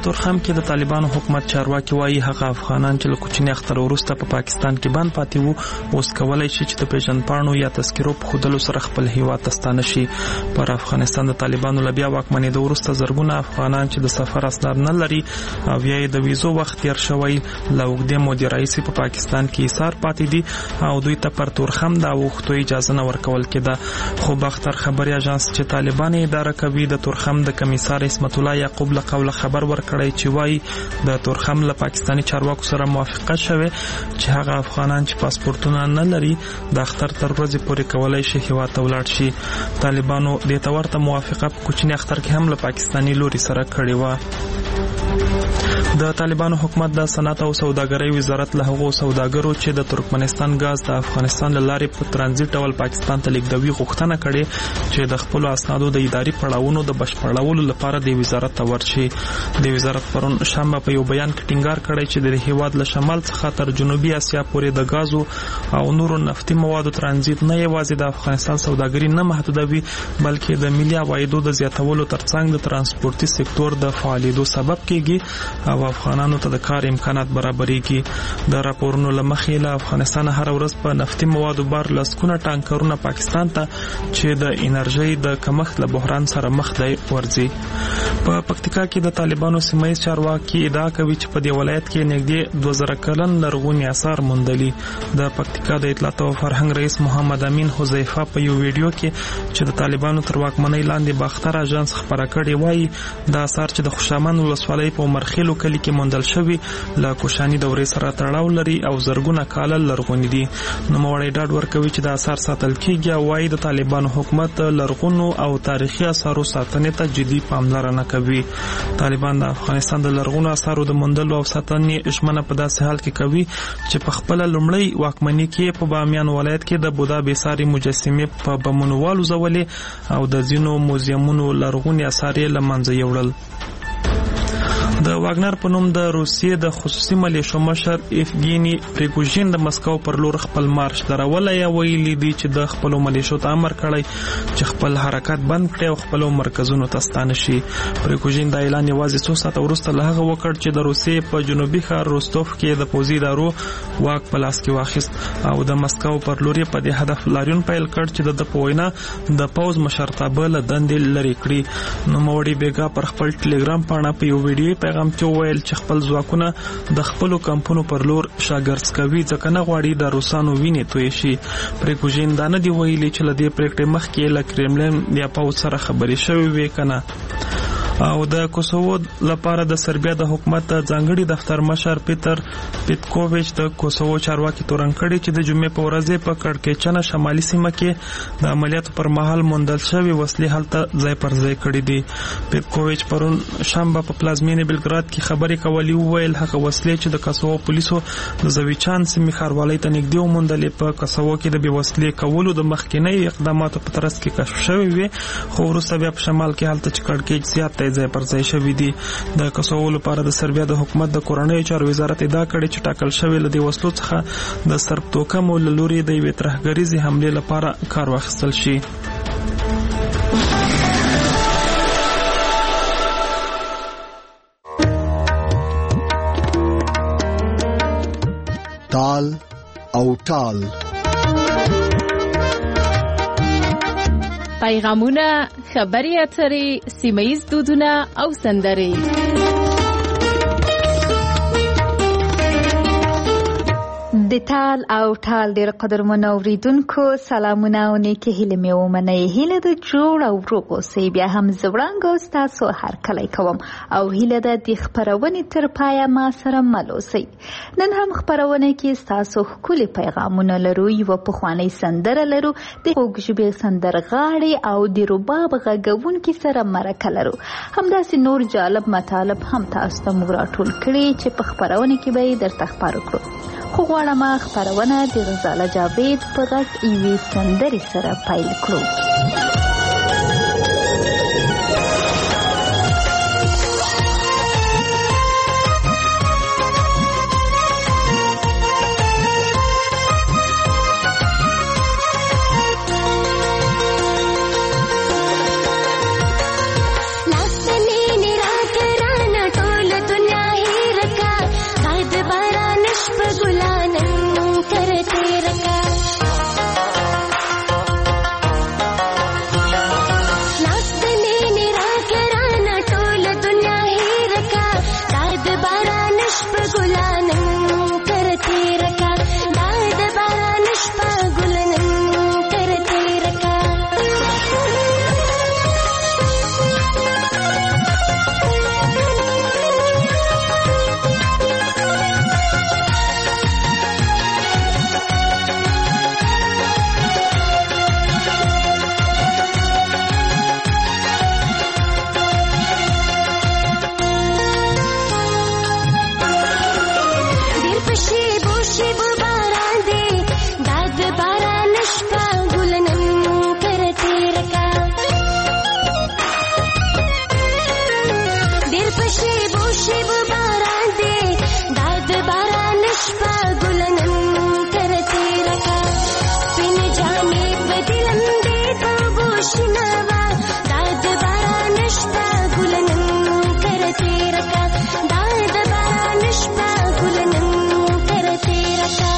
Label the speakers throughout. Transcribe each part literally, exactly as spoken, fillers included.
Speaker 1: تورخم کې د طالبانو حکومت چارواکي وایي هغه افغانان چې له کوچني اختر وروسته په پا پاکستان کې بند پاتې وو اوس کولای شي چې د پیژندپاڼو یا تذکرو په ښودلو سره خپل هیواد ته ستانه شي. پر افغانستان د طالبانو له بیا واکمنېدو وروسته زرګونه افغانان چې د سفر اسناد نه لري او یا د ویزو وخت تیر شوی له اوږدې مودې راهیسې په پاکستان کې ایثار پاتې دي او دوی ته پر تورخم د اوښتو اجازه نه ورکول کېده. خو باختر خبري اژانس چې طالبان اداره کوي د تورخم د کمیسار اسمت الله یعقوب له قوله خبر ورکړی چې وایي د تورخم له پاکستاني چارواکو سره موافقه شوه چې هغه افغانان چې پاسپورتونه نه لري د اختر تر ورځې پورې کولای شي هیواد ته ولاړ شي. طالبانو د تورته موافقه په کوچني اختر کې هم له پاکستاني لوري سره کړې و. د طالبانو حکومت د صنعت او سوداګرۍ وزارت له هغو سوداګرو چې د ترکمنستان غاز د افغانستان له لارې په ترانزیت ډول پاکستان ته لیږدوي غوښتنه کړې چې د خپل اسنادو د اداري پړاوونو د بشپړولو لپاره د وزارت ته ورشي. د وزارت پرون شنبه په یو بیان کې ټینګار کړی چې د هیواد له شمال څخه تر جنوبي اسیا پورې د غازو او نورو نفتي موادو ترانزیت نه یوازې د افغانستان سوداګري نه محدودوي بلکې د ملي عوایدو د زیاتولو ترڅنګ د ترانسپورتي سکتور د فعالیدو سبب کیږي او افغانانو ته د کار امکانات برابرېږي. د راپورونو له مخې له افغانستان هر ورځ په نفتي موادو بار لسکونه ټانکرونه پاکستان ته چې د انرژي د کمښت له بحران سره مخ دی ورځي. په پکتیکا کې د طالبانو سیمایي چارواکي ادعا کوي چې په دې ولایت کې نږدې دوه زره کلن لرغوني آثار موندلي. د پکتیکا د اطلاعات او فرهنګ رئیس محمد امین حذیفه په یو ویډیو کې چې د طالبانو تر واکمنۍ لاندې باختر اژانس خبره کړې وایي د آثار چې د خوشامند ولسوالۍ په مرخیلو کلي کې موندل شوی له کوشاني دورې سره تړاو لري او زرګونه کاله لرغوني دي. نوموړی ډاډ ورکوي چې د آثار ساتل کیږي او وايي د طالبانو حکومت لرغونو او تاریخي آثارو ساتنې ته جدي پاملرنه کوي. طالبان د افغانستان د لرغونو آثارو د موندلو او ساتنې ژمنه په داسې حال کې کوي چې په خپل لومړی واکمنۍ کې په بامیان ولایت کې د بودا بیساري مجسمې په بمونو والوځولې او د ځینو موزیمونو لرغوني آثار یې له منځه یوړل. د واګنر په نوم د روسیې د خصوصي ملیشو مشر ایفګینی پریګوژین د مسکو پر لور خپل مارش درولی یا ویلي دي چې د خپل ملیشو ته امر کړی چې خپل حرکت بند کړي او خپل مرکزونو ته ستانه شي. پریګوژین د اعلان یوازې څو ساعته وروسته له هغه وکړ چې د روسیې په جنوبي ښار روستوف کې د پوځي ادارو واک په لاس کې واخیست او د مسکو پر لور په دې هدف لاریون پیل کړ چې د په وینا د پوځ مشرتابه له دندې لري کړي. نوموړي بیګا پر خپل ټلګرام پاڼه په یو ویډیو پیغام کې وویل چې خپل ځواکونه د خپلو کمپونو پر لور شاګرځ کوي ځکه نه غواړي د روسانو وینې توی شي. پریګوژین دا نه دی ویلي چې له دې پریکړې مخکې له کرملین یا پوځ سره خبرې شوې وې که نه. او د کوسوو لپاره د سربیا د حکومت ځانګړي دفتر مشر پیټر پیټکوویچ د کوسوو چارواکي تورن کړي چې د جمعې په ورځ په کړکېچنه شمالي سیمه کې د عملیاتو پر مهال موندل شوی وسلې هلته ځای پر ځای کړي دي. پیټکوویچ پرون شنبه په پلازمینې بلګراد کې خبرې کولې وویل هغه وسلې چې د کوسوو پولیسو د زویچان سیمې ښاروالۍ ته نږدې وموندلې په کوسوو کې د بې وسلې کولو د مخکینیو اقداماتو په ترڅ کې کشف شوې وې خو وروسته بیا په شمال کې هلته چې کړکېچ زیات ځای پر ځای شوي دي. د کوسوو لپاره د سربیا د حکومت د کورنیو چارو وزارت ادعا کړې چې ټاکل شوی له دې وسلو څخه د سرب توکمو له لوري د یوې ترهګریزې حملې لپاره کار واخیستل شي.
Speaker 2: تال او ټال
Speaker 3: پیغامونه، خبري اترې، سیمه‌ییز دودونه او سندرې.
Speaker 4: د تال او ټال ډېر قدرمن اوریدونکو سلامونه او نیکې هیلې مې ومنئ. هیله ده جوړ او روغ اوسئ. بیا هم زه وړانګه ستاسو هرکلی کوم او هیله ده د خپرونې تر پایه ما سره مل اوسئ. نن هم خپرونه کې ستاسو ښکلي پیغامونه لرو. یوه پخوانۍ سندره لرو، د خوږ ژبې سندرغاړې او د رباب غږونکي سره مرکه لرو. همداسې نور جالب مطالب هم تاسو ته موږ راټول کړي چې په خپرونه کې به یې درته خپاره کړو. خو غواړم خپرونه د غزاله جاوید په غږ یوې سندرې سره پیل کړو.
Speaker 5: لاس سرشنوا داد باران شپا ګلنن کرته رکا داد باران شپا ګلنن کرته رکا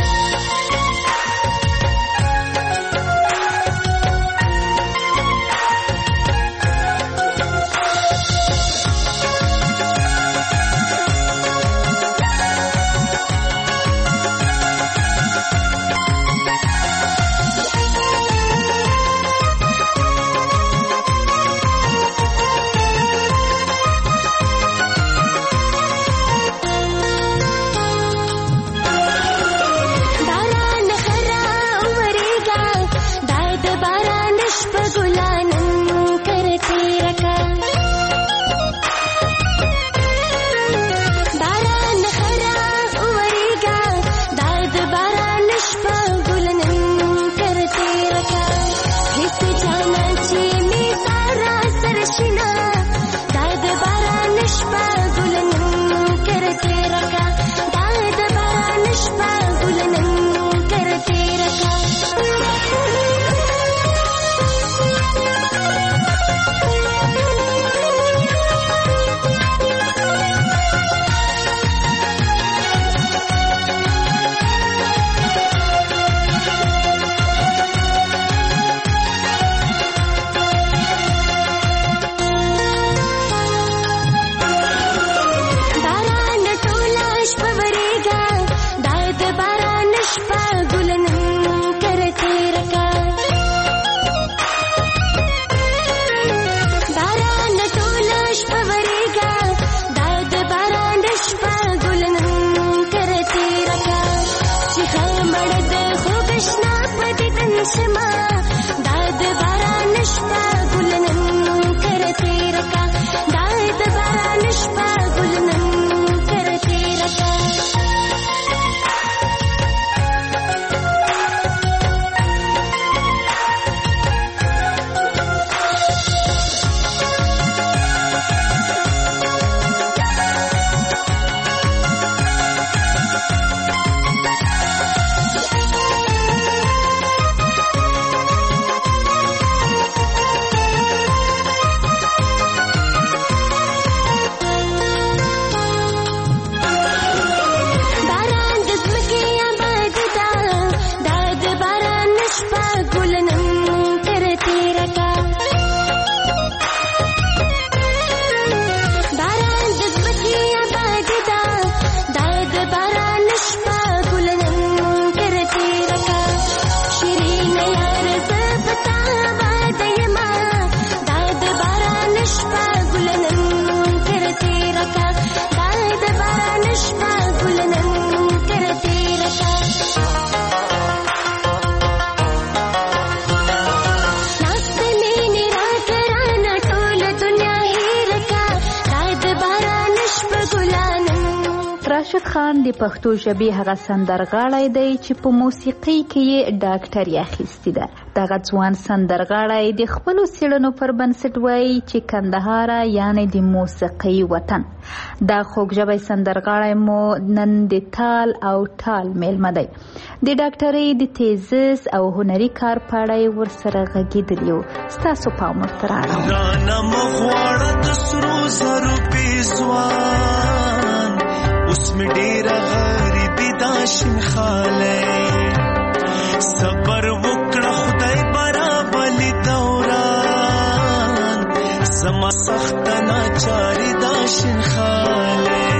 Speaker 4: راشد خان د پښتو ژبې هغه سندرغاړی دی چې په موسیقۍ کې یې ډاکټري اخیستې ده. دغه ځوان سندرغاړی د خپلو څېړنو پر بنسټ وایي چې کندهار یعنې د موسیقۍ وطن. دا خوږژبی سندرغاړی مو نن د تال او ټال میلمه دی. د ډاکټرۍ د تیزس او هنري کار په اړه یې ورسره غږېدلي یو. ستاسو پام ورته رااړوم.
Speaker 6: اوس مې ډېره غریبي دا شین خالی صبر وکړه خدای برابلي دوران زما سخته ناچاري دا شین خالی.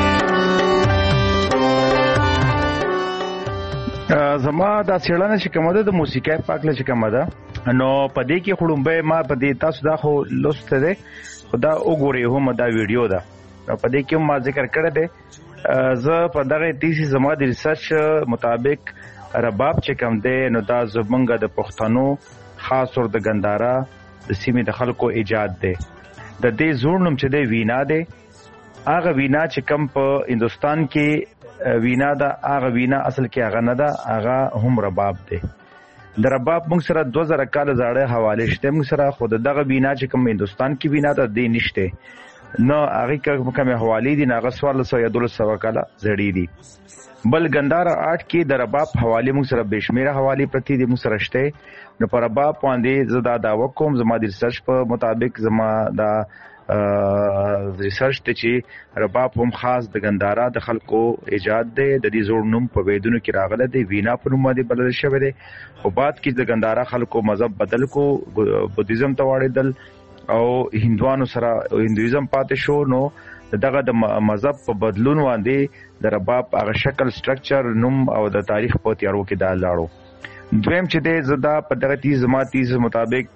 Speaker 7: زما دا څېړنه چې کومه ده د موسیقۍ په هکله چې کومه ده نو په دې کې خو لومبی ما په دې تاسو دا خو لوستی دی خو دا وګورئ هم دا ویډیو ده په دې کې هم ما ذکر کړی دی. زه په دغه تیسي زما د ریسرچ مطابق رباب چې کوم دی نو دا زمونږ د پښتنو خاص طور د ګندهارا د سیمې د خلکو ایجاد دی. د دې زوړ نوم چې دی وینا دی. هغه وینا چې کوم په هندوستان کې وینا ده هغه وینا اصل کې هغه نه ده هغه هم رباب دی. د رباب موږ سره دوه زره کاله زاړه حواله شته موږ سره خود دغه وینا چې کوم هندوستان کې وینا ده دی نشته. نو هغه کومه حوالی دي ناغه سوال سو یا دول سو کاله زړی دي. بل ګندارا آرټ کې د رباب حوالی موږ سره بشمیره حوالی پرتی دي موږ سره شته. نو پر رباب باندې زدا دا وکوم زما د ریسرچ په مطابق زما دا ریسرچ ته چې رباب هم خاص د ګندارا د خلکو ایجاد دی. د دې زوړ نوم په ویدونو کې راغله دی، وینا په نوم باندې بلل شوی دی. خو بعد کې د ګندارا خلکو مذهب بدل کو، بودیزم ته واړېدل او هندوانو سره هندویزم پاتې شو. نو دغه د مذهب په بدلون باندې د رباب هغه شکل سټرکچر نوم او د تاریخ په تیارو کې دا لاړو. دویم چې د زدا په دغه تیز زما تیز مطابق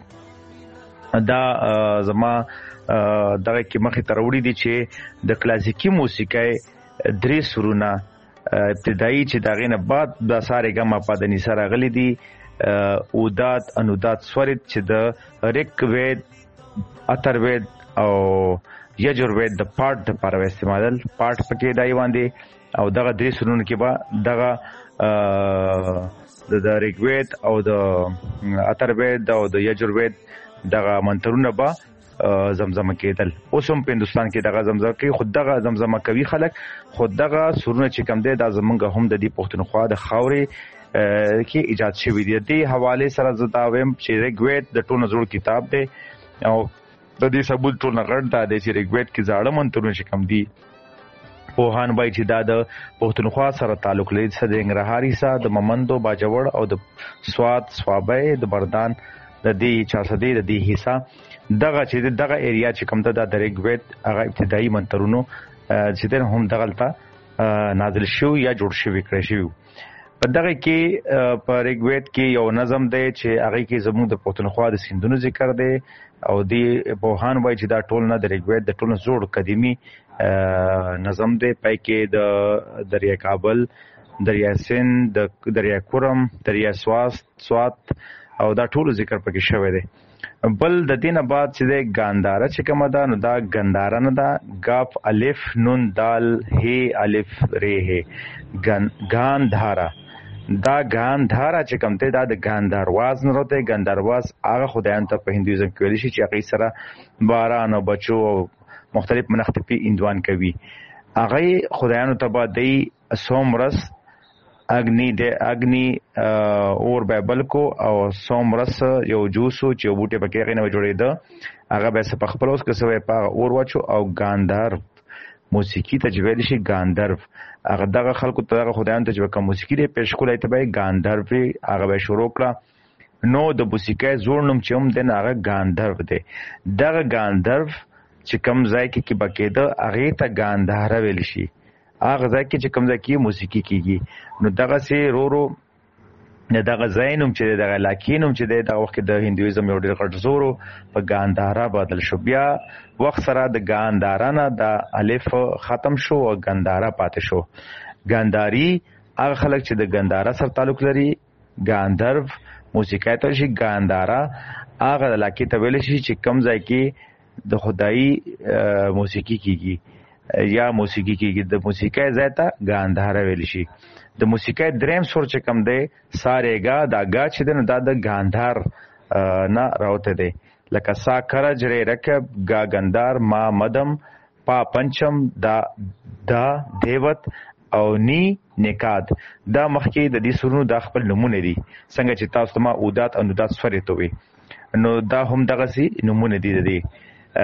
Speaker 7: دا زما دغه کې مخې ته راوړي دي چې د کلاسیکي موسیقۍ درې سرونه ابتدایي چې دغه نه بعد د ساره ګما په د نثر غلي دي اودات انودات سورت چې د ریک وید اتروید او یجوروید د پارت د لپاره استعمالول پارت پکې دای باندې او دغه درې سرونه کې به دغه د ریک وید او د اتروید او د یجوروید دغه منترونه به زمزمه کېدل. اوس هم په هندستان کې دغه زمزمه کوي، خود دغه زمزمه کوي خلک، خود دغه سرونه چې کم دی دا زمونږ هم د دې پښتونخوا د خاورې کې ایجاد شوي دي. دې حواله سره زه دا وایم چې ریک وید د ټولو زوړ کتاب دی او د دې ثبوت ټول غړ دا دی چې ریک وید کې زاړه منترونه چې کم دي پوهان وایي چې دا د پښتونخوا سره تعلق لري، د ننګرهار حصہ د ممندو باجوړ او د سوات سوابه د بردان د دې چارسدي د دې حصہ دغه چې دغه ایریا چې کوم ده د ریک وید هغه ابتدایي منترونو چې دغه هم دغلطه نازل شو یا جوړ شوی کړی شو. په دغه کې په ریک وید کې یو نظم دی چې هغه کې زموږ د پښتونخوا د سیندونو ذکر دی او دی بوهان وایي چې دا ټول نه د ریک وید د ټول زوړ قدیمی نظم دی. پای کې د دریا کابل، دریا سند، د دریا کورم، دریا سواس سوات او دا ټول ذکر پکې شوی دی. بل د دینه بعد چې د ګاندارا چې کومه ده نو دا ګندارا نه ده، غاف الف نون دال هی الف ری هی ګاندارا. دا ګاندارا چې کوم ته دا د ګاندارواز نه راته. ګاندارواز هغه خدایان ته په هندویزم کې ویل شي چې هغه سره باران او بچو مختلف منختفي اندوان کوي. هغه خدایانو ته به دی سومرس اگنی د اگنی اور بایبل کو او سومرس یو جوسو چې بوټه پکې غنه جوړېده هغه به څه پخپل اوس کسوي په اور واچو او ګاندار موسیقي ته جوړل شي ګاندرف. هغه دغه خلکو ته دغه خدایانو ته چې کوم موسیقي لري پېښ کولای ته به ګاندرف هغه به شروع کړه. نو د موسیقۍ زوړ نوم چې هم د هغه ګاندرف دی. دغه ګاندرف چې کوم ځای کې کې بکېده هغه ته ګاندار ویل شي. هغه ځای کې چې کوم ځای کې موسیقي کیږي نو دغه سي رو رو دغه ځای نوم چې دغه علاقې نوم چې دغه وخت د هندویزم یو ډېر غټ زورو په ګاندارا بدل شو. بیا وخت سره د ګاندارا نه د الف ختم شو او ګاندارا پاتې شو. ګانداری هغه خلک چې د ګاندارا سره تعلق لري، ګاندرف موسیقي ته شي. ګاندارا هغه علاقې ته ویل شي چې کوم ځای کې د خدایي موسیقي کیږي یا موسیقي کېږي. د موسیقۍ ځای ته ګانداره ویل شي. د موسیقۍ دریم سور چې کوم دی سارېګا دا ګا چې دی نو دا د ګاندار نه راوته دی. لکه سا کرج ری رکب ګا ګندار ما مدم پا پنچم دا دا دیوت او نی نکاد. دا مخکې د دې سورونو دا خپل نمونه دي څنګه چې تاسو ما اودات انودات سورې ته وي نو دا هم دغه سي نمونه دي د دې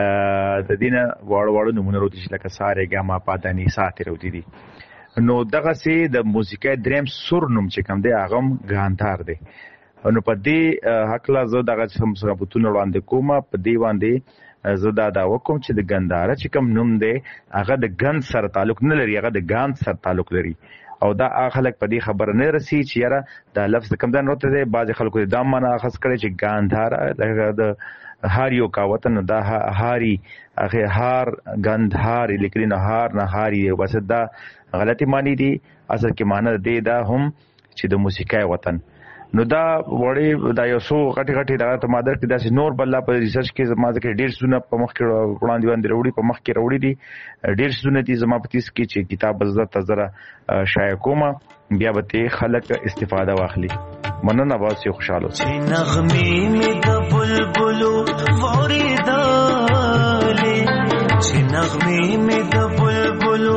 Speaker 7: د دینه واړو واړو نمونه وروتي چې لکه ساره ګما پادانی ساتي وروتي دي. نو دغه سي د موسیقۍ دریم سور نوم چې کوم دی هغه ګاندار دی. نو په دې حق لا زه دغه هم ثبوتونه وړاندې کوم. په دې باندې زه دا دا وکم چې د ګنداره چې کوم نوم دی هغه د ګند سره تعلق نه لري، هغه د ګاند سره تعلق لري. او دا خلک په دې خبر نه رسي چې یاره دا لفظ کوم ځای راته دی. بعض خلکو دا معنا اخذ کړي چې ګاندار د هاریو کا وطن دا هاری هغه هار ګندهار لیکلي نه هار نه هاری بس دا غلطی معنی دي. اصل کې معنی دی دا هم چې د موسیقۍ وطن. نو دا وړي دا یو څو غټي غټي دا ته مادر کې داسې نور بل په ریسرچ کې زما ځکه ډېر سونه په مخ کې وړاندې باندې وروړي په مخ کې وروړي دي ډېر سونه دي زما په تیس کې چې کتاب بزده تزره شایع کومه بیا به خلک استفاده واخلي. مننه واسي خوشاله
Speaker 6: چې نغمې مې د بلبلو وریدلې چې نغمې نغمې مې د بلبلو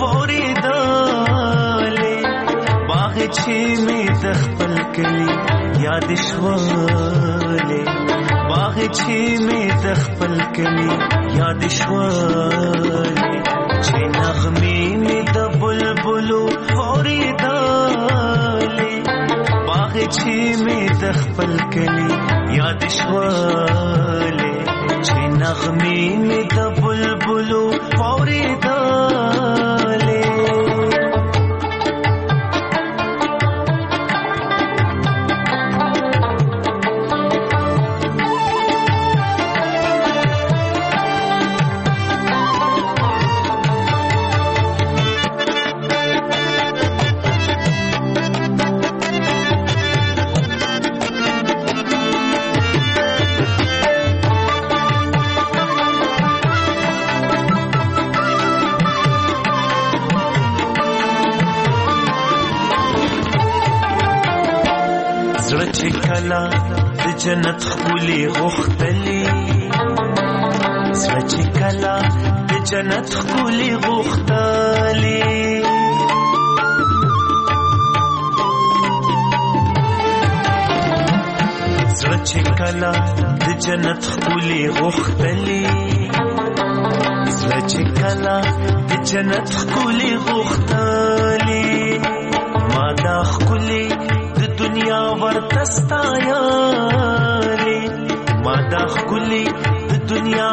Speaker 6: واورېدلې باغچې مې د خپل کلي یاد شولې باغچې مې د خپل کلي یاد شولې چې نغمې مې د بلبلو واورېدلې باغچې مې د خپل کلي یاد شولې چې نغمې مې د بلبلو واورېدلې کلا د جنت خولي غختلي زړه چې کلا د جنت خولي غختلي زړه چې کلا د جنت خولي غختلي زړه چې کلا د جنت خولي غختلي ما دا خولي دنیا ورتستایالی ما دا خکلی د دنیا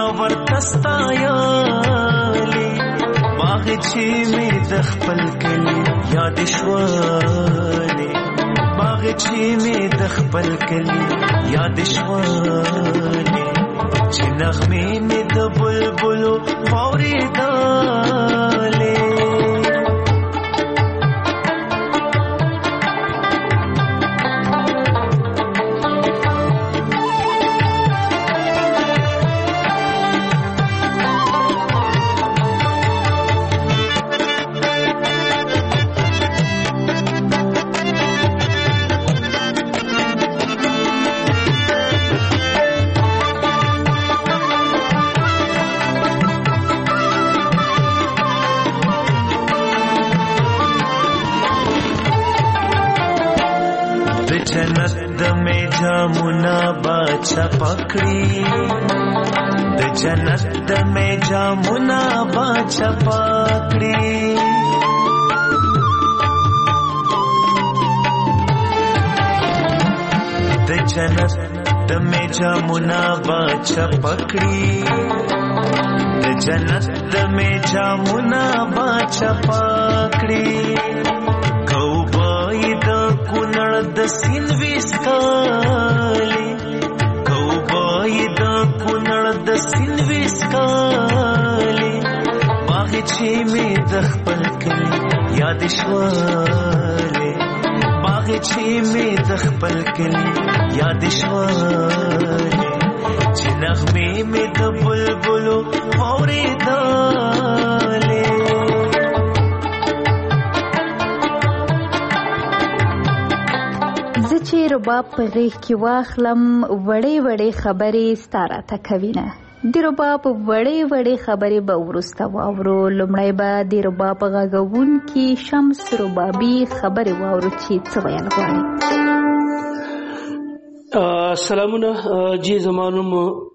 Speaker 6: ورتستایالی باغچې مې د خپل کلی یاد شولې باغچې مې د خپل کلی یاد شولې چې نغمې مې د بلبلو واورېدلې جامونا باچا پکڑی د جنت د میں جامونا باچا پکڑی د جنت د میں جامونا باچا پکڑی د جنت د میں جامونا باچا پکڑی کونړ د سین وسکالي کوبای د کونړ د سین وسکالي باغچې مې د خپل کلي یاد شولې باغچې مې د خپل کلي یاد شولې چې نغمې مې د بلبلو واورېدلې
Speaker 4: رباب په غیږ کې واخلم وړې وړې خبرې ستاره ته کوینه د رباب وړې وړې خبرې به وروسته واورو لومړی به د رباب غږونکي شمس ربابي خبرې واورو چې څه ویل غواړي.
Speaker 8: سلامونه جی زمانوم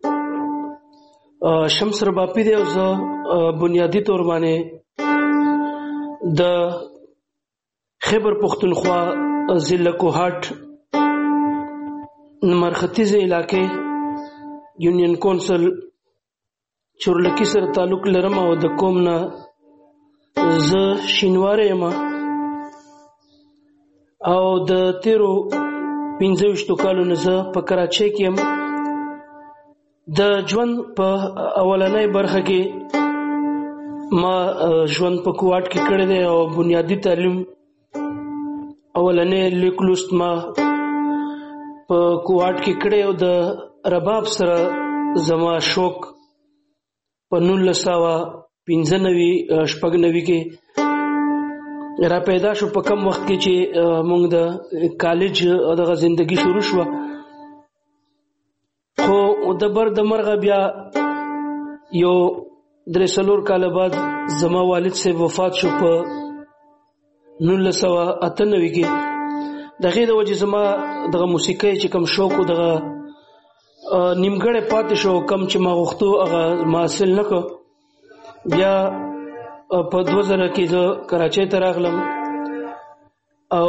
Speaker 8: شمس ربابي دی او زه بنیادی تور باندې د خیبر پختونخوا ضلع کوهاټ مرختیز علاقې یونین کونسل چورلکی سره تعلق لرم او د کوم نه زه شینواره یم او د تیرو پنځه ویشتو کالو نه زه په کراچۍ کې یم. د ژوند په اولنۍ برخه کې ما ژوند په کوهاټ کې کړی دی او بنیادی تعلیم اولنې لیک لوست ما په کوهاټ کې کړی او د رباب سره زما شوق په نولس سوه پنځه نوي شپږ نوي کې را پیدا شو. په کم وخت کې چې موږ د کالج دغه زندگی شروع شوه خو د بر د مرغه بیا یو درې څلور کاله بعد زما والد صاحب وفات شو په نولس سوه اته نوي کې. دغه د وجه زما دغه موسیقي چې کوم شوق او دغه نیمګړی پاتې شو، کم چې ما غوښتو هغه ما حاصل نه کړ. بیا په دوه زره کې زه کراچۍ ته راغلم او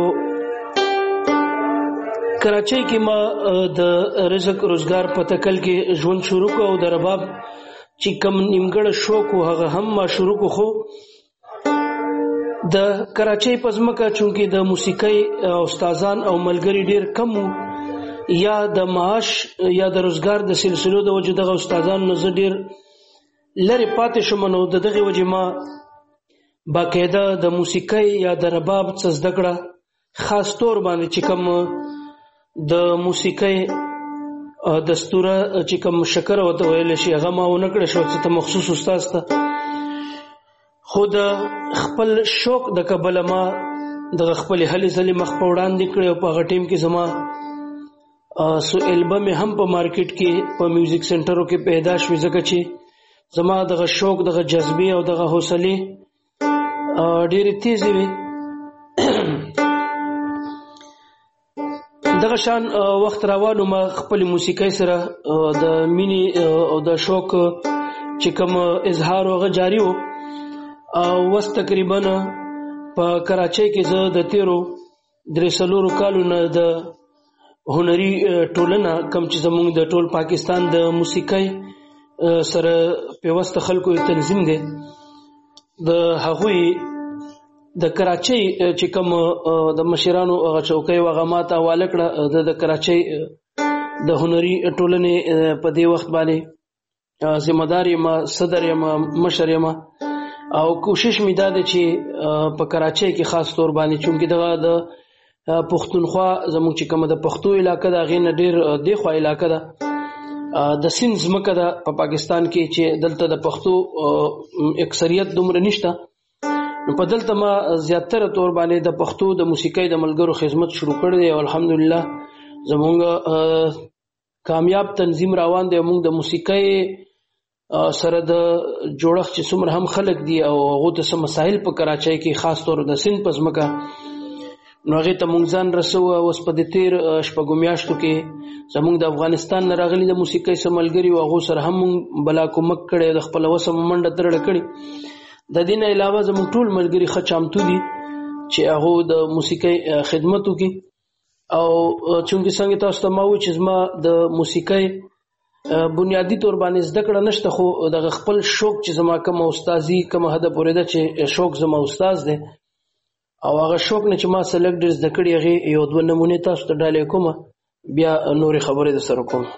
Speaker 8: کراچۍ کې ما د رزق روزګار په تکل کې ژوند شروع کړ او د رباب چې کوم نیمګړی شوق و هغه هم ما شروع کړ. خو د کراچۍ په ځمکه چونکې د موسیقۍ استادان او ملګري ډیر کم وو، یا د معاش یا د روزګار د سلسلو د وجه دغه استادان نو زه ډیر لرې پاتې شوم. نو د دغه وجه ما باقاعده د موسیقۍ یا د رباب څه زده کړه، خاص طور باندې چې کوم د موسیقۍ دستوره چې کوم شکر وته ویل شي هغه ما ونه کړ شو چې ته مخصوص استاد ته. خو د خپل شوق د کبله ما د خپل هلې ځلې مخ په وړاندې کړې او په هغه ټیم کې زما سو البم هم په مارکیټ کې په میوزیک سنټرو کې پیدا شوې، ځکه چې زما دغه شوق دغه جذبې او دغه حوصلې ډېرې تیزې وي. دغه شان وخت روانو ما خپل موسیقۍ سره د مینې او د شوق چې کوم اظهار هغه جاری و. او وس تقریبا په کراچۍ کې زه د تیرو درې څلورو کالو نه د هنري ټولنه کم چې زموږ د ټول پاکستان د موسیقۍ سره پیوسته خلکو تنظیم دی، د هغوی د کراچۍ چې کوم د مشرانو هغه چوکۍ هغه ماته حواله کړه. د کراچۍ د هنري ټولنې په دې وخت باندې ذمہ دار یم، صدر یم، مشر یم او کوشش می دا ده چې په کراچۍ کې خاص طور باندې چونکې دغه د پښتونخوا زموږ چې کومه د پښتو علاقه ده هغې نه ډېر دې خوا علاقه ده د سیند ځمکه ده په پاکستان کې چې دلته د پښتو اکثریت دومره نشته. نو په دلته ما زیاتره طور باندې د پښتو د موسیقۍ د ملګرو خدمت شروع کړی دی او الحمدلله زموږ کامیاب تنظیم روان دی. موږ د موسیقۍ سره د جوړښت چې څومره هم خلک دي او هغو ته څه مسایل په کراچۍ کې خاص طور د سیند په ځمکه نو هغې ته موږ ځان رسوه. اوس په دې تېر شپږو میاشتو کې زموږ د افغانستان نه راغلي د موسیقۍ څه ملګري وو، هغو سره هم موږ بلا کومک کړی، د خپله وسه مو منډه ترړه کړې. د دې نه علاوه زموږ ټول ملګري ښه چامتو دي چې هغو د موسیقۍ خدمت وکړي. او چونکې څنګه تاسو ته ما وویل چې زما د موسیقۍ بنیادی طور باندې زده کړه نشته، خو دغه خپل شوق چې زما کوم استادي کوم حد پورې ده چې شوق زما استاد دی او هغه شوق نه چې ما سلیکټ ډېر زده کړي هغې یو دوه نمونې تاسو ته ډالۍ کومه، بیا نورې خبرې در سره کوم.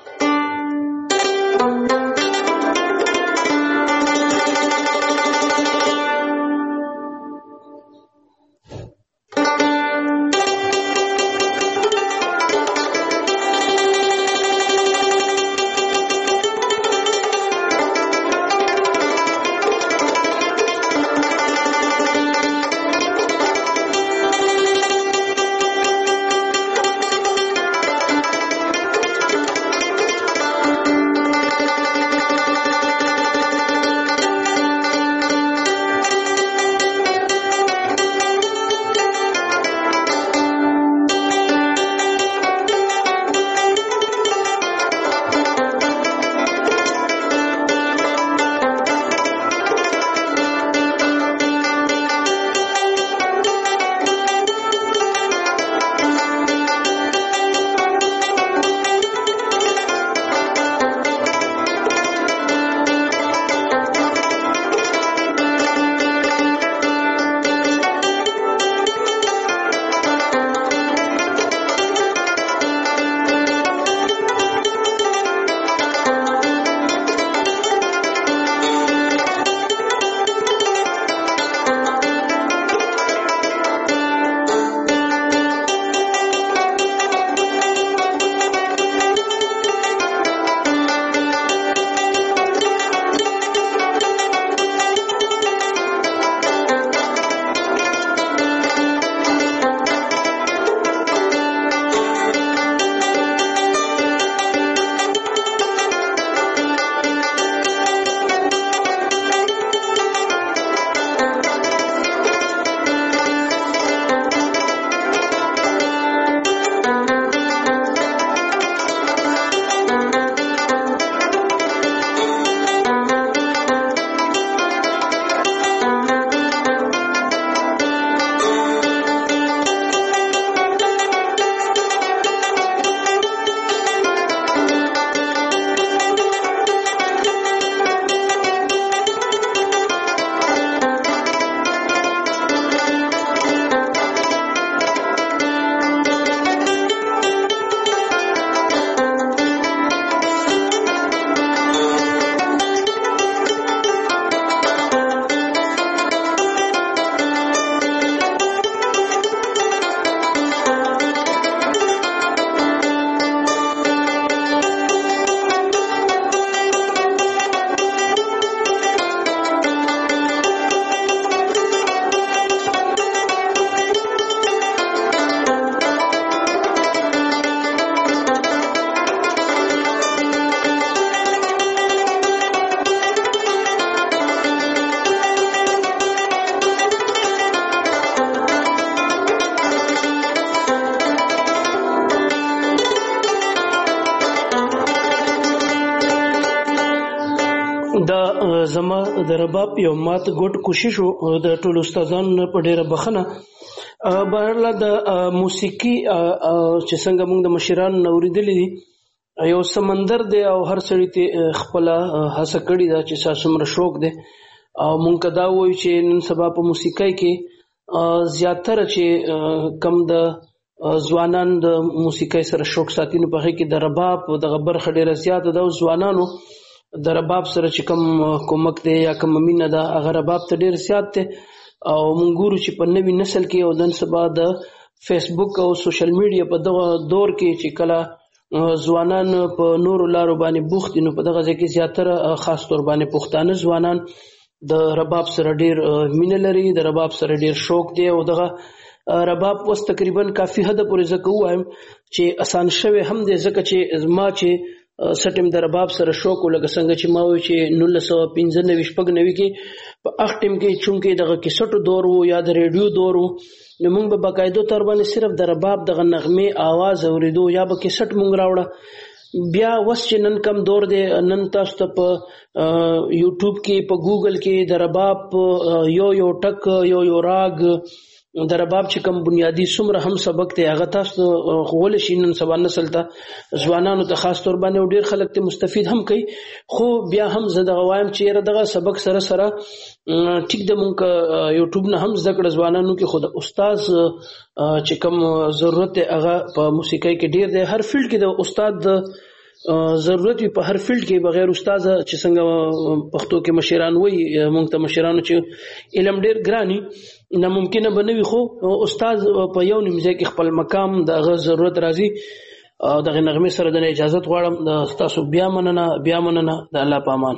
Speaker 8: دا زما د رباب یو مات ګډ کوشش د ټولو استادانو په ډیره بخنه بهرله د موسیقي چې څنګه موږ د مشرانو نه اوریدلې دي یو سمندر دی او هر سړی ته خپل هڅه کړې ده چې څومره شوق دی او موږ کدا وایو چې نن سبا په موسیقۍ کې زیاتره چې کم د ځوانان د موسیقۍ سره شوق ساتي نو په هغه کې د رباب د غبر خډيره زیاته ده ځوانانو د رباب سره چې کم کومک دی یا کم مینه ده هغه رباب ته ډیر زیات دی او موږ ګورو چې په نوي نسل کې او نن سبا د فیسبوک او سوشل میډیا په دغه دور کې چې کله ځوانان په نورو لارو باندې بوخت دي نو په دغه ځای کې زیاتره خاص تور باندې پښتانه ځوانان د رباب سره ډیر مینه لري د رباب سره ډیر شوق دی او دغه رباب وس تقریبا کافي حد پورې زکه وایم چې آسان شوه هم دی ځکه چې ما چې سټم د رباب سره شوق ولګ څنګه چې ما وی چې نولس سوه پنځه نوي شپږ نوي کې په اخ ټیم کې چونکې دغه کیسټو دور وو یا د ریډیو دور وو نو موږ به باقاعده تر باندې صرف د رباب دغه نغمه आवाज اوریدو یا به کیسټ موږ راوړه بیا وس چې نن کم دور دی نن تاسو ته په یوټیوب کې په ګوګل کې د رباب یو یو ټک یو یو راګ د رباب چې کوم بنیادی څومره هم سبق ته هغه تاسو غول شي نن سبا نسل ته ځوانانو ته خاص تور باندې ډیر خلک ته مستفید هم کوي خو بیا هم زده غوایم چې دغه سبق سره سره ټیک د مونږ یوټیوب نه هم زده کړ ځوانانو کې خود استاد چې کوم ضرورت هغه په موسیقۍ کې ډیر دی هر فیلډ کې د استاد ضرورت په هر فیلډ کې بغیر استاد چې څنګه پښتو کې مشران وي مونږ ته مشرانو چې علم ډیر ګرانی نه ممکنه بنوي خو استاد په یو نیمځای کې خپل مقام د غو ضرورت راځي او دغه نغمه سره د اجازه غواړم د تاسو بیا مننه بیا مننه د الله پامان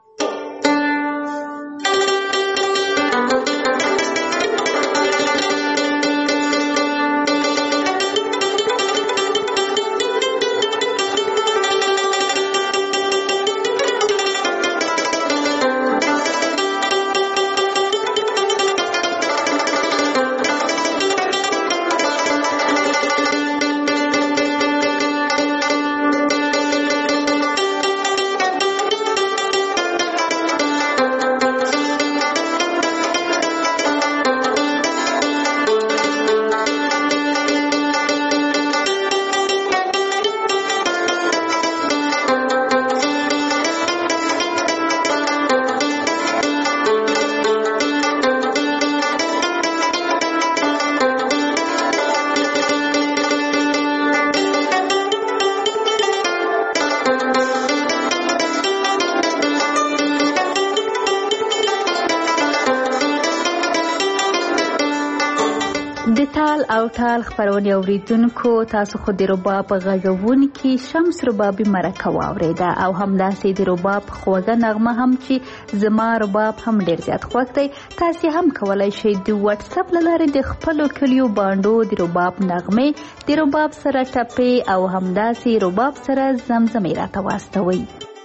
Speaker 4: او ټال خبرونه اوریدونکو تاسو خو د رباب غږون کې شمس ربابي مرکه واوریده او همداسې د رباب خوږه نغمه هم چې زما رباب هم ډیر زیات خوښ دی تاسو هم کولای شئ د واتس اپ لاره د خپل کلیو باندې د رباب نغمه د رباب سره ټپې او همداسې رباب سره زمزمې راته واستوي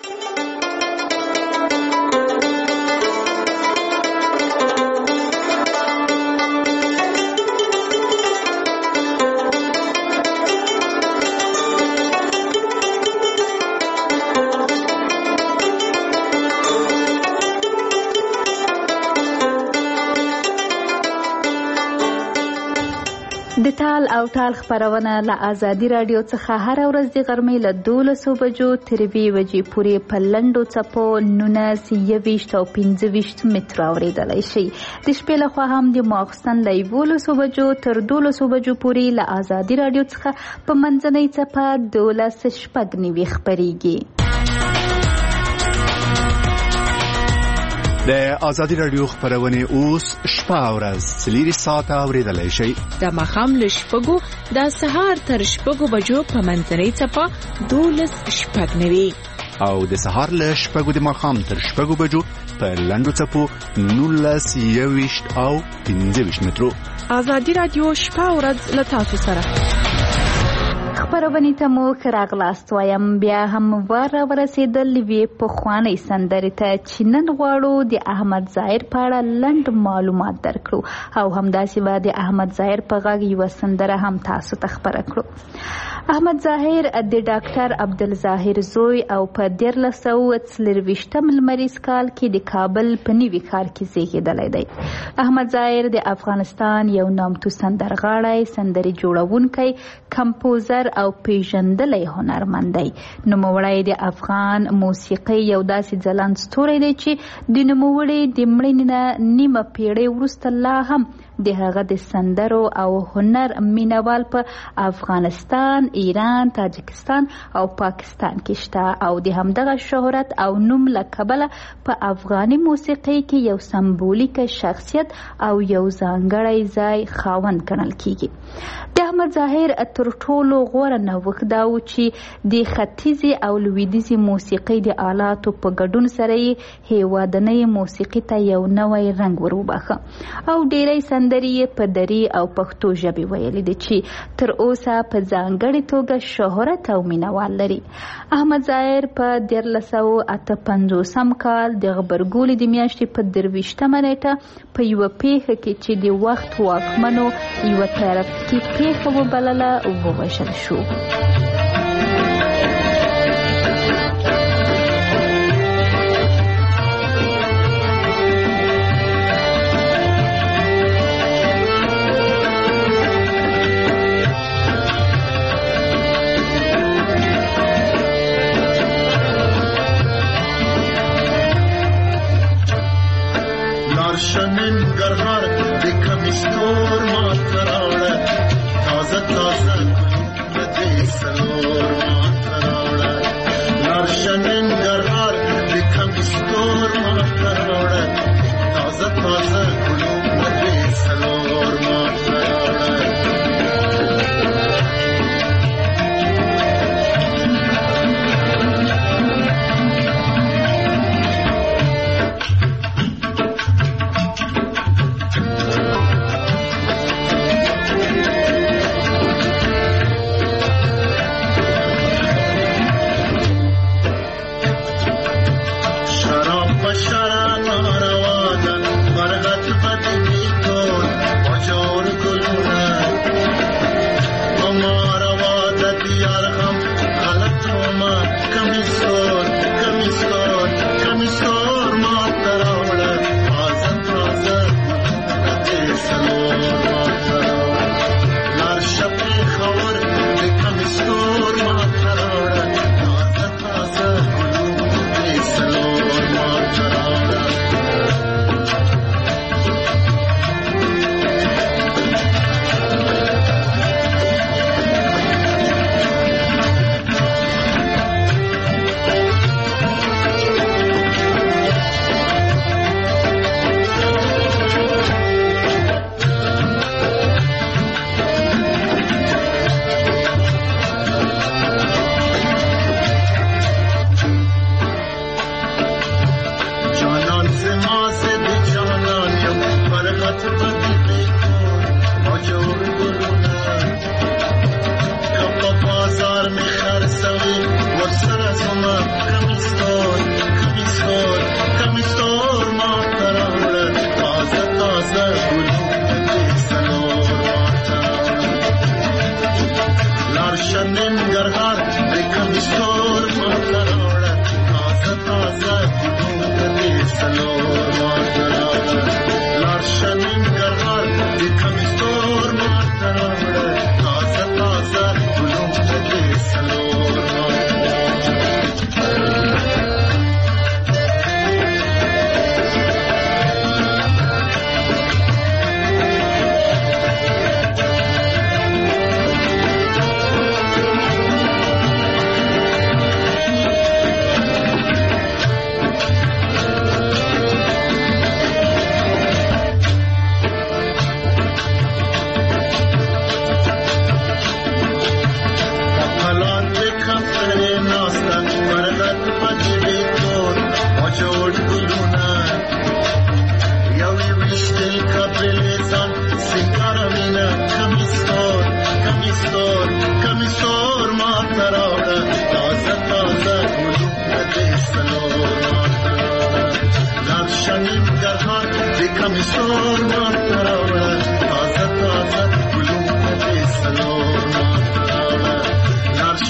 Speaker 4: د ټال او ټال خبرونه له آزادي رادیو څخه هر ورځ د غرمې له دولسو بجو تر یوې بجې پورې په لنډو څپو نولس یوویشت او پنځه ویشت مترو اورېدلی شئ د شپې لخوا هم د ماخوستن له یولسو بجو تر دولسو بجو پورې له آزادي رادیو څخه په منځنۍ څپه دولس شپږ نوي خپریږي
Speaker 2: د آزادي رادیو خبرونه اوس شپه او ورځ سلیری ساعته اوریدلای شئ
Speaker 9: د مخام له شپږو د سهار تر شپږو بجو په منځنۍ څپه دولس شپږ نوي
Speaker 2: او د سهار له شپږو د مخام تر شپږو بجو په لنډو څپو نولس یوویشت او پنځه ویشت مترو
Speaker 9: آزادي رادیو شپه او ورځ له تاسو سره
Speaker 4: خبرونه ته مو راغلاست وایم بیا هم ور ورسېدل وی په خواني سندرې ته چې نن غواړو د احمد ظاهر په اړه لنډ معلومات درکړو او همداسې به د احمد ظاهر په غږ یو سندره هم تاسو ته خبره کړو احمد ظاهر د ډاکټر عبدالظاهر زوی او په دیارلس سوه څلرویشتم لمریز کال کې د کابل په نوي ښار کې زیږېدلی دی. احمد ظاهر د افغانستان یو نامتو سندرغاړی، سندرې جوړونکی، کمپوزر او پیژندلی هنرمند دی. نوموړی د افغان موسیقۍ یو داسې ځلانده ستوری دی چې د نوموړي د مړینې نه نیمه پیړۍ وروسته لا هم د هغه د سندرو او هنر مینوال په افغانستان، ایران، تاجکستان او پاکستان کې شته او د همدغه شهرت او نوم له کبله په افغاني موسیقۍ کې یو سمبولیک شخصیت او یو ځانګړی ځای خاوند ګڼل کیږي. د احمد ظاهر تر ټولو غوره نوښت دا و چې د ختیځې او لویدیځې موسیقۍ د آلاتو په ګډون سره یې هیوادنۍ موسیقۍ ته یو نوی رنګ وروباښه او ډیری سندرې په دري او پښتو ژبې ویلې دي چې تر اوسه په ځانګړې توګه شهرت او مینوال لري. احمد ظاهر په دیارلس سوه اته پنځوسم کال د غبرګولي د میاشتې په درویشتمه نیټه په یوه پیښه کې چې د وخت واکمنو یوه ترافیکي پیښه وبلله ووژل شو.
Speaker 10: شنن گرهار دکم استور ماتراوڑا تازه تازه مده سلور ماتراوڑا لار شنن گرهار دکم استور ماتراوڑا تازه تازه مده سلور ماتراوڑا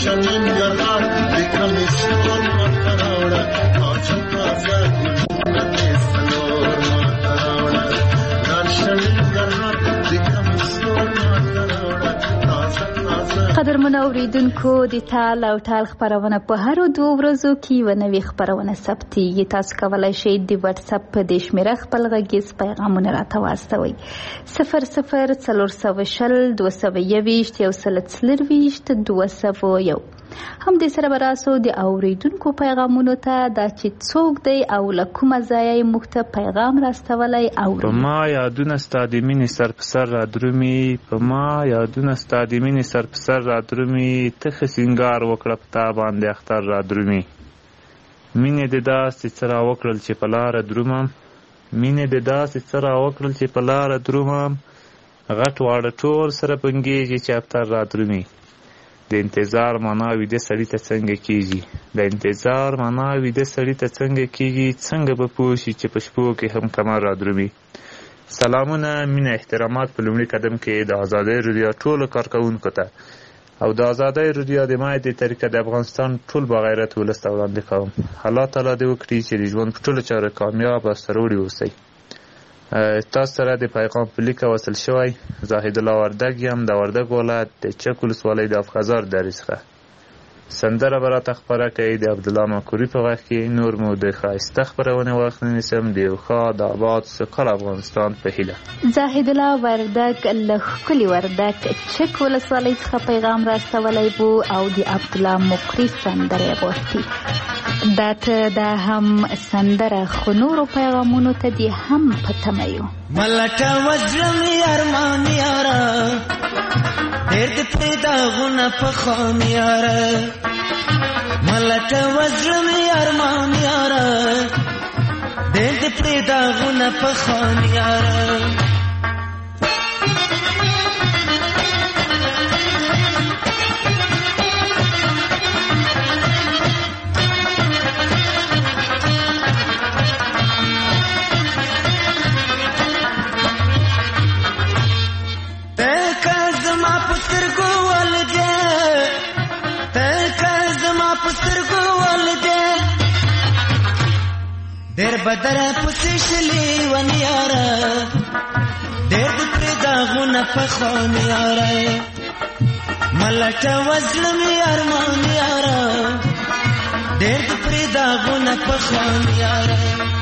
Speaker 10: شنن گردار دکم استور ماتراوڑا تازه تازه گلونه سلور ماتراوڑا لال شنن گردار دکم استور ماتراوڑا تازه تازه.
Speaker 4: قدرمن اوریدونکو د تال او تال خبرونه په هر دوه ورځو کې و نوې خبرونه ثبتېږي. تاسو کولی شئ د واتس اپ په دې شمېره خپل غږیز پیغامونه راته واستوئ. صفر صفر څلور سوه شل دوه سوه یوویشت یو سل څلرویشت دوه سوه یو. همدې سره به راسو د اوریدونکو پیغامونو ته دا چې څوک دی او له کومه ځایه یې موږ ته پیغام راستولی اورو.
Speaker 11: په ما یادونه ستا د مینې سر په سر را درومي، په ما یادونه ستا د مینې سر په سر را درومي، ته ښه سینګار وکړه په تا باندې اختر را درومي. مینې دې داسې څه را وکړل چې په لاره درومم، مینې دې داسې څه را وکړل چې په لاره درومم، غټ واړه ټول سره پنګېږي چې اختر را درومي. د انتظار معنا ویده سړي ته څنګه کېږي، د انتظار معنا ویده سړي ته څنګه کېږي، څنګه به پوه شي چې په شپو کې هم کمر را درومي. سلامونه، مینه، احترامات په لومړي قدم کې د ازادۍ رادیو ټولو کارکوونکو ته او د ازادۍ رادیو د مایع د طریقه د افغانستان ټول باغیرت ولس ته وړاندې کوم. الله تعالی دې وکړي چې د ژوند په ټولو چارو کامیاب او سرلوړي اوسئ. تاسو سره د پیغام په لیکه وصل شوی زاهد الله وردګ یم د وردګ ولایت د چک ولسوالۍ د افغازار درې څخه. سندره به راته خپره کوي د عبدالله مکوري په غږ کې. نور مو د ښایسته خپرونې وخت نه نیسم، د یو ښاد آباد سوکاله افغانستان په هیله.
Speaker 4: زاهد الله وردګ له ښکلي وردګ چک ولسوالۍ څخه پیغام راستولی بو او د عبدالله مکوري سندره یې غوښتي. دا ته دا هم سندره خو نورو پیغامونو ته دې هم په تمه یو.
Speaker 6: ملټه وزرم ارمان یاره ډېر د پرې داغونه پخوان یاره، ملټه وزرم ارمان یاره ډېر د پرې داغونه پخوان یاره. ډېر بدر پسې شلې ونیاره ډېر د پرې داغونه پخوان یاره، ملټه وزلم ارمان یاره ډېر د پرې داغونه پخوان یاره.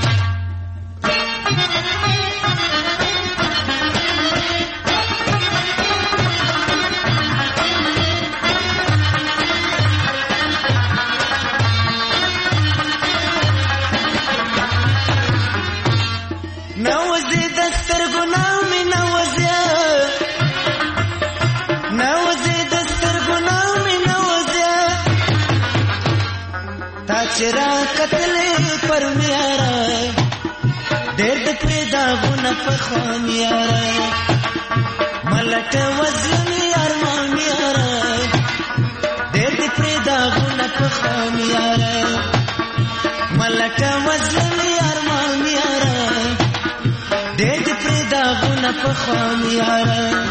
Speaker 6: چرا قتلې پر میاره ډېر د پرې داغونه پخوان یاره، ملټه وزلمې ارمان یاره ډېر د پرې داغونه پخوان یاره، ملټه وزلمې ارمان یاره ډېر د پرې داغونه پخوان یاره.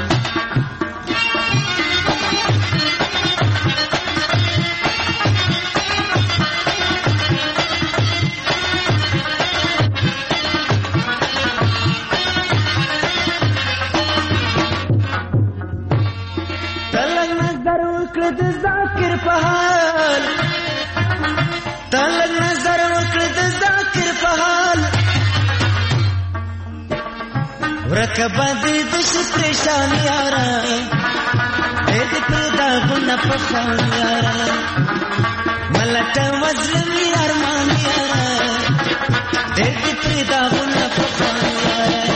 Speaker 6: تلک نظر وکړه د ذاکر په حال ورکبه دې د شي پریشان یاره ډېر د پرې داغونه پخوان یاره، ملټه وزلمې ارمان یاره ډېر د پرې داغونه پخوان یاره.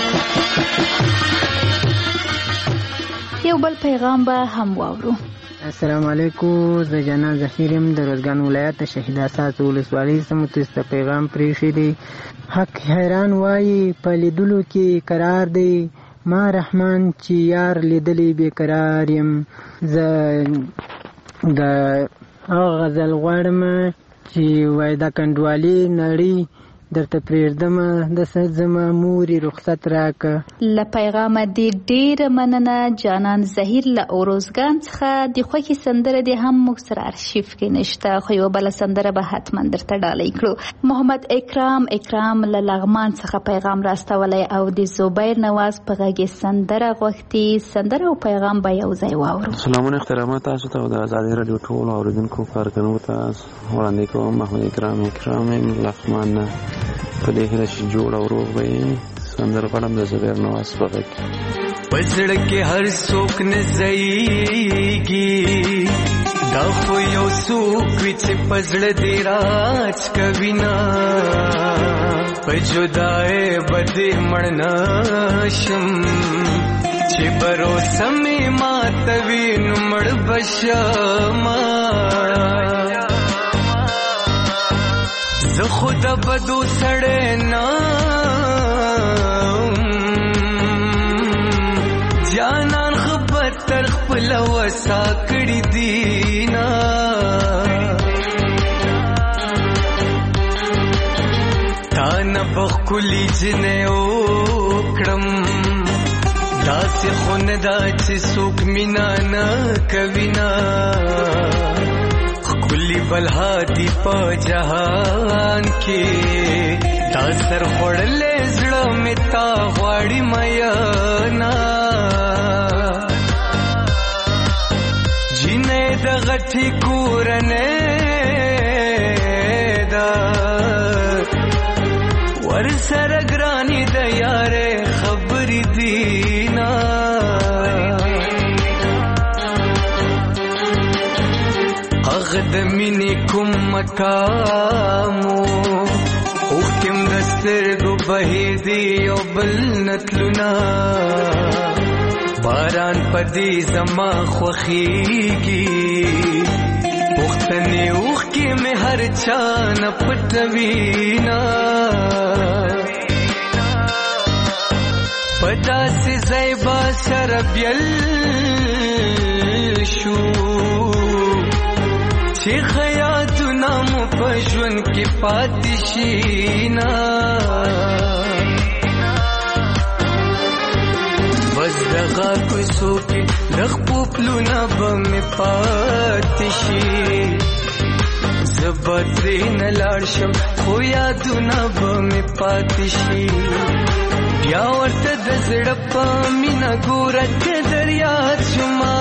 Speaker 4: یو بل پیغام به هم واورو.
Speaker 12: السلام علیکم، زه جناب ظهیر یم د روزګان ولایت د شهید اساس ولسوالۍ څخه تاسو ته پیغام پرېښی دی. حق حیران وایي په لیدلو کې قرار دی، ما رحمان چې یار لیدلی بې قرار یم. زه د هغه غزل غواړم چې وایي د کنډوالې نړۍ درته پرېږدمه د سر زما مورې رخصت راکه.
Speaker 4: له پیغامه دې ډېره مننه جانان زهیر له اوروزګان څخه. د خوښې سندره دې هم موږ سره ارشیف کې نشته، خو یوه بله سندره به حتما درته ډالۍ کړو. محمد اکرام اکرام له لغمان څخه پیغام راستولی او د زبیر نواز په غږ یې سندره غوښتي. سندره او پیغام به یو ځای واورو.
Speaker 13: سلامونه احترامات تاسو ته او د ازادي راډیو ټولو اورېدونکو کارکوونکو ته وړاندې کوم. محمد اکرام اکرام لغمان نه په دې هیله چې جوړ او روغ به یې. سندره غواړم د زبیر نواز په غږ کې.
Speaker 6: په زړه کې هر څوک نه ځایږي، دا خو یو څوک وي چې په زړه دې راج کوي نه. په جدایۍ به دې مړ نه شم، چې بروسه مې ماتوي نو مړ به شمه. زه خو د بدو سړی نه جانان خبر تر خپله وسا کړي دینا. تا نه به ښکلي جنۍ وکړم، داسې خو نه ده چې څوک مینه نه کوي نه. ښکلي بلهادي په جهان کې دا سر خوړلی زړه مې تا غواړي مینا. جینۍ د غټې کورنۍ ده، ورسره ګرانې د یارې خبرې دینا. هغه د مینې کوم مقامو اوښکې م د سترګو بهېدې او بل نتلونه. باران په دې زما خوښېږي، پوښتنې اوښکې مې هر چا نه پټوينه. په داسې ځای به سره بیل شو چې خیاتونه مو په ژوند کې پاتې شي نه. بس دغه کوڅو کې د خپو پلونه به مې پاتې شي. زه به ترې نه لاړ شم خو یادونه به مې پاتې شي. بیا ورته د زړه په مینه ګوره که دریاد شما.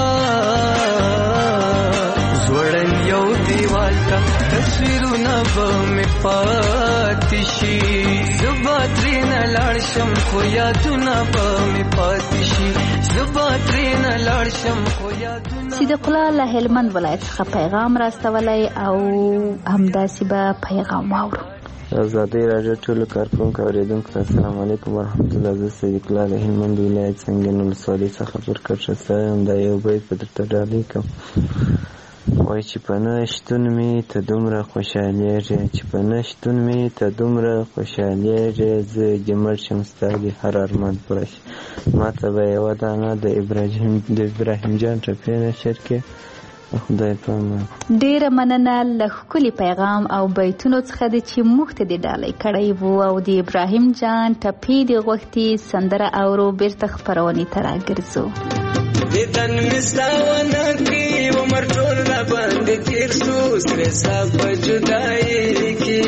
Speaker 6: زوړن یو دیوال ته تصویرونه به مې پاتې شي. زه به ترې نه لاړ شم خو یادونه به مې پاتې شي. زه به ترې نه لاړ شم خو یادونه.
Speaker 4: صدیق الله له هلمند ولایت څخه پیغام راستولی او همداسې به پیغام واورو.
Speaker 13: ازادي راډیو ټولو کارکوونکو اورېدونکو ته السلام علیکم ورحمت الله. زه صدیق الله له هلمند ولایت څنګین ولسوالۍ څخه پر کټ یم. دا یو بیت به درته ډالۍ کوم. وایي چې په نه شتون مې ته دومره خوشحالېږې، چې په نه شتون مې ته دومره خوشحالېږې، زه دې مړ شم ستا دې هر ارمان پوره شي. ما ته به یوه دانه د ابراهیم د ابراهیم جان ټپې نشر کې. خدای پامان.
Speaker 4: ډیره مننه له ښکلي پیغام او بیتونو څخه د چې موږ ته دې ډالۍ کړی وو او د ابراهیم جان ټپې دې غوښتي. سندره اورو بیرته خپرونې ته راګرځو.
Speaker 14: دیدن مستاونه کې عمر ټول را باندې تیر سو، سره صاحب جدایي کې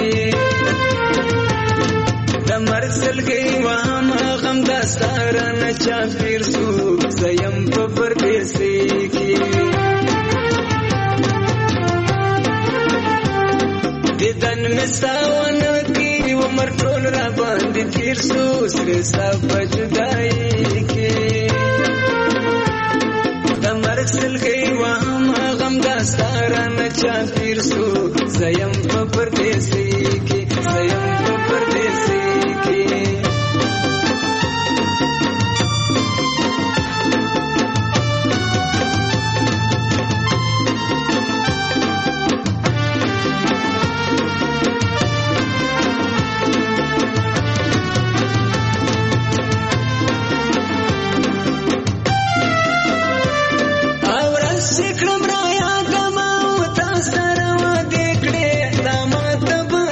Speaker 14: د مرګ سلګي وام غم داستاره نه چا پیر سو. زیم په پردیسي کې دیدن مستاونه کې عمر ټول را باندې تیر سو، سره صاحب جدایي کې مرګ سلګي وام غم داستاره نه چا پیر سو. زیم په پردیسي کې زیم په پردیسي کې سکړم را یادم او تاسو سره و دې کړې دا ماته به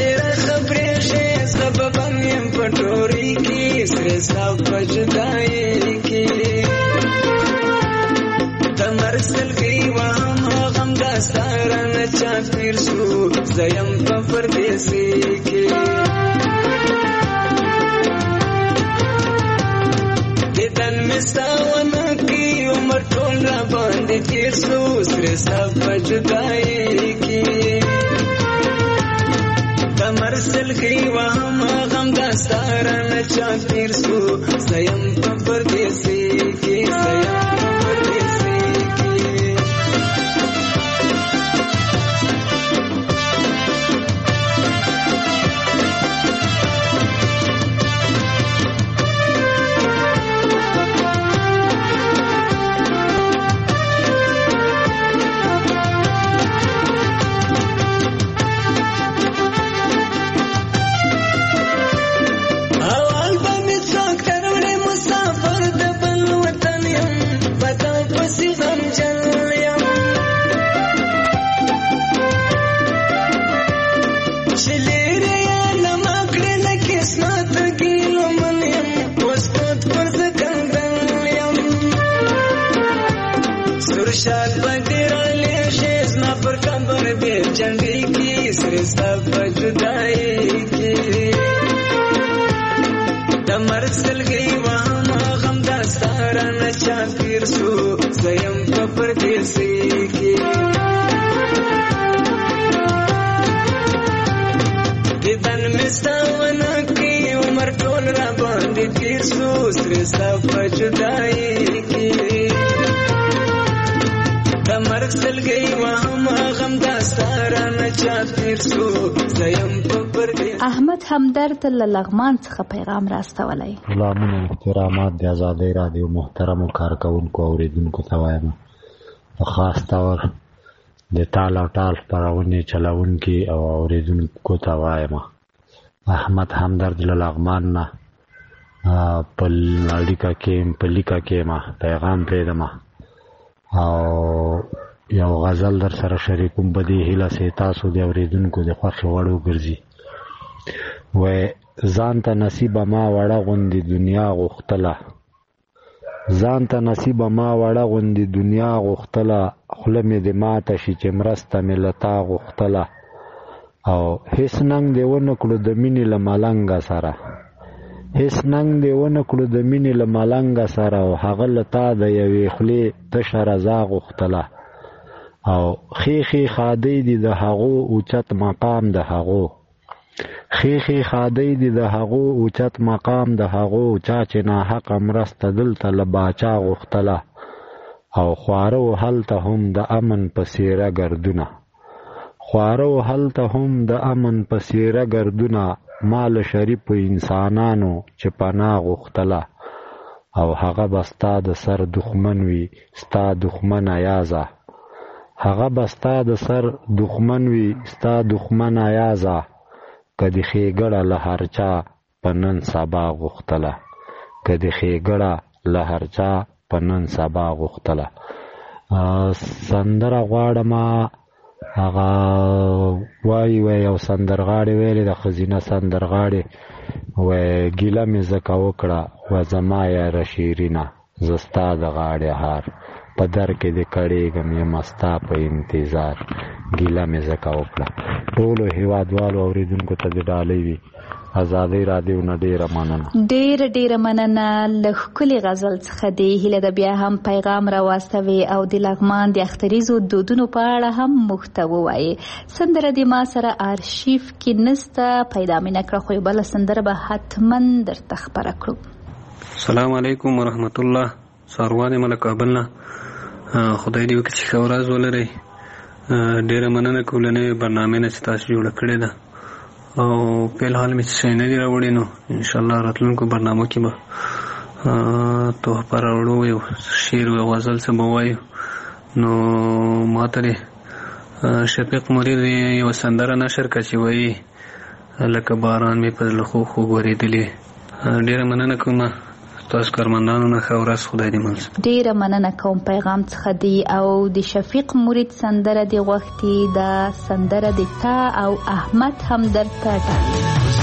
Speaker 14: ډېر خبرې شې سبب مې پټوري کې سره سب پجدای کې تمر سلګي وهم غم داستان چا پیر سو زیم په پردیسي کې دن مستاونه کې عمر ټول را باندې تیر سو سره سب پجدای کې تمر سلګي وهم غم داستان چا پیر سو زیم په پردیسي کې زیم په پردیسي کې چنڈی کی سر سب جدائی کی دمر سل گئی وہاں غم داستارا نچا پیر سو زیم پپر دیسی کی دن مستاونا کی عمر ٹول را باندی پیر سو سر سب جدائی کی دمر سل گئی وہاں غم داستارا نچا پیر سو زیم پپر دی
Speaker 4: احمد همدرد له لغمان څخه پیغام راستولی.
Speaker 15: سلامونه احترامات د آزادۍ رادیو محترمو کارکوونکو اوریدونکو ته وایم په خاص طور د ټال او ټال خپرونې چلوونکي او اوریدونکو ته وایم احمد همدرد له لغمان نه په اړیکه کې په لیکه کې ما پیغام پرېږدم او یو غزل در سره شریکوم په دې هیله چې تاسو د اوریدونکو د خوښې وړ وګرځي. وای ځان ته نصیبه ما وړه غوندې دنیا غوښتله ځان ته نصیبه ما وړه غوندې دنیا غوښتله خوله مې د ماته شي چې مرسته مې له تا غوښتله او هېڅ ننګ دې ونه کړو د مینې له ملنګه سره هېڅ ننګ دې ونه کړو د مینې له ملنګه سره او هغه له تا د یوې خولې تشه رضا غوښتله او ښې ښې ښادۍ دي د هغو اوچت مقام د هغو ښې ښې ښادۍ دي د هغو اوچت مقام د هغو چا چې ناحقه مرسته دلته له باچا غوښتله او خواره و هلته هم د امن په څېره ګردونه خواره و هلته هم د امن په څېره ګردونه ما له شریفو انسانانو چې پناه غوښتله او هغه به ستا د سر دښمن وي ستا دښمنه یازه هغه به ستا د سر دښمن وي ستا دښمنه یازه که د ښېګړه له هر چا په نن سبا غوښتله که د ښېګړه له هر چا په نن سبا غوښتله. سندره غواړمه هغه وایي وایي یو سندرغاړې ویلې د ښځینه سندرغاړې وایي ګیله مې ځکه وکړه و زما یاره شیرینه زه ستا د غاړې هار په در کې د کړېږم یم ستا په انتظار ګیله مې ځکه وکړه. ټولو هېوادوالو اورېدونکو ته د ډالۍ وي آزادۍ رادیو نه ډېره مننه
Speaker 4: ډېره ډېره مننه له ښکلې غزل څخه دې هیله ده بیا هم پیغام راواستوي او د لغمان د اختریزو دودونو په اړه هم موږ ته ووایي. سندره د ما سره آرشیف کې نسته پیدا مې نه کړه خو بله سندره به حتما درته خپره کړو.
Speaker 16: السلام علیکم ورحمت الله. ساروان یم له کابل نه. خدای دې وکړي چې ښه ورځ ولرئ. ډېره مننه کولنې برنامې نه چې تاسو جوړه کړې ده او په الحال مې څه نه دي راوړي نو انشاءالله راتلونکو برنامو کې به تحفه راوړو یو شعر او غزل څه به وایو. نو ما ته شفیق مرید یو سندره نشر کړه چې وایي لکه باران مې په زړه خوږ خوږ ورېدلې. ډېره مننه کوم تاسو کارمندانو نه ښه ورځ خدای دې مل.
Speaker 4: ډیره مننه کوم پیغام څخه دی. او د شفیق مرید سندره دی غوښتي دا سندره د تا او احمد همدرد ته ډالۍ.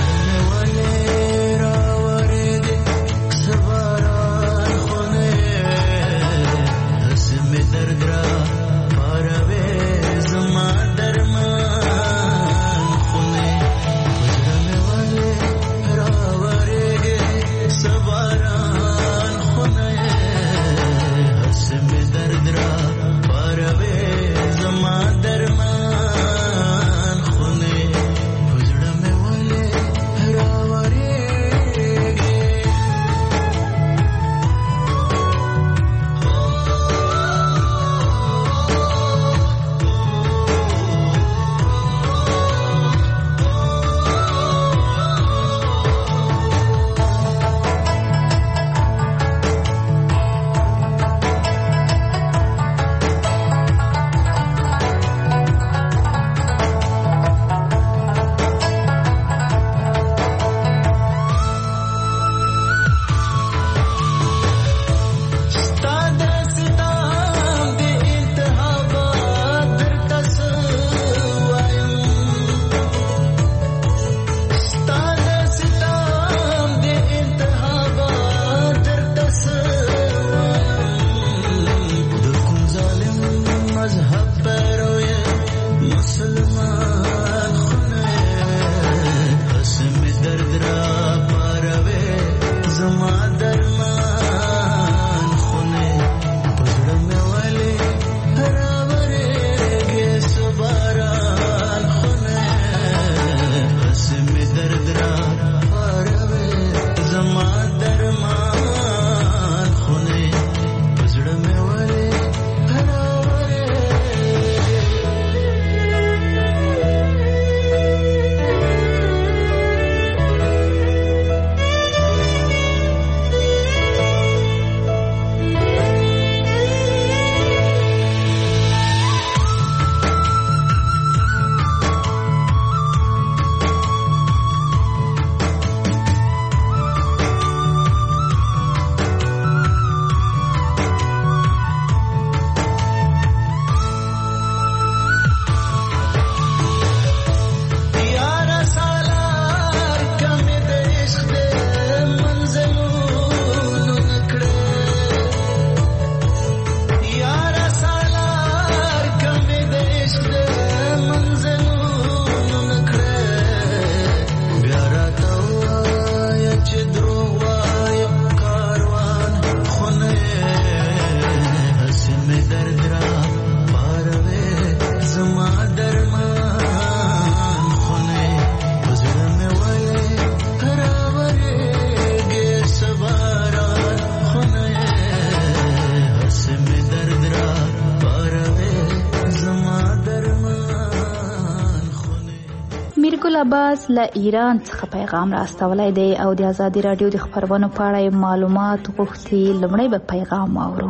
Speaker 4: عباس له ایران څخه پیغام راستولی دی او د آزادي رادیو د خبرونو په اړه معلومات غوښتي. لومړی به پیغام واورو.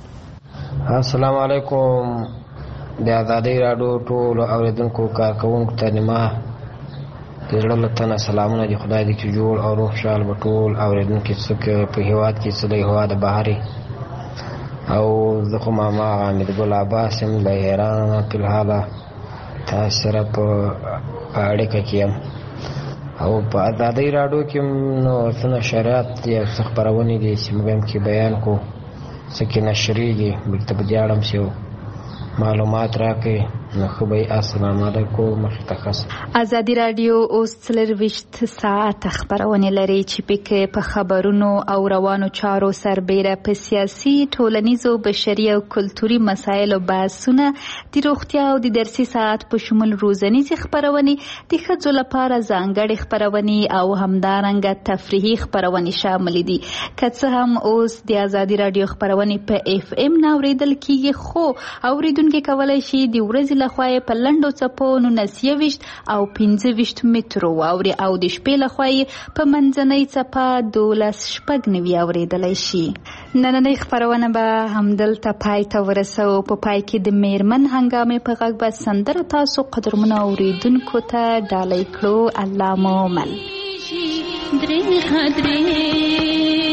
Speaker 17: السلام علیکم. د آزادي رادیو ټول اوریدونکو کارکونکو ته نیمه د زړه له تنه سلامونه دي. خدای دې چې جوړ او روغ خوشحال به ټول اوریدونکي څوک په هېواد کې څه د هېواد بهر او زه خو ماما حمیدګل عباس یم له ایران فلحاله تاسو سره په اړیکه کې یم او په آزادي رادیو کې نو څه نشریات دي او څه خپرونې دي چې موږ هم کې بیان کو څه کې نشریږي بېرته به دې اړم چې معلومات راکړئ نو ښه به یې. السلام علیکم. مخکې
Speaker 4: آزادي رادیو اوس څلرویشت ساعته خپرونې لري چې پکې په خبرونو او روانو چارو سربیره په سیاسي، ټولنیزو، بشري او کلتوري مسایلو بحثونه، د روغتیا او د درسي ساعت په شمول روزنیزې خپرونې، د ښځو لپاره ځانګړې خپرونې او همدارنګه تفریحي خپرونې شاملې دي. که څه هم اوس د آزادي رادیو خپرونې په اف ام نه اورېدل کیږي، خو اوریدونکي کولی شي د ورځې لخوا یې په لنډو څپو نولس یویشت او پنځه ویشت مترو واوري او د شپې لخوا یې په منځنۍ څپه دولس شپږ نوي اورېدلی شي. نننۍ خپرونه به همدلته پای ته ورسوو. په پای کې د میرمن هنګامې په غږ به سندره تاسو قدرمنو اوریدونکو ته ډالۍ کړو. الله مو مل.